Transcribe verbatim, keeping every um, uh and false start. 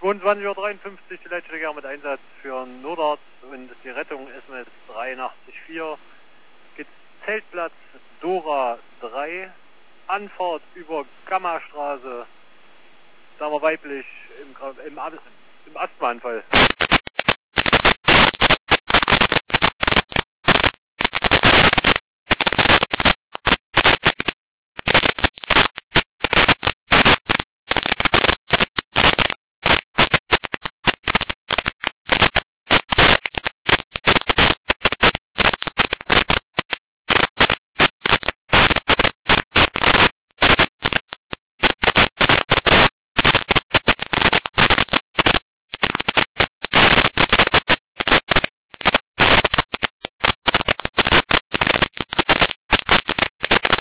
zweiundzwanzig Uhr dreiundfünfzig, die Leitstelle mit Einsatz für Nordart und die Rettung S M S dreiundachtzig vier. Geht Zeltplatz Dora drei, Anfahrt über Gammastraße, sagen wir weiblich, im, im, im Asthmaanfall.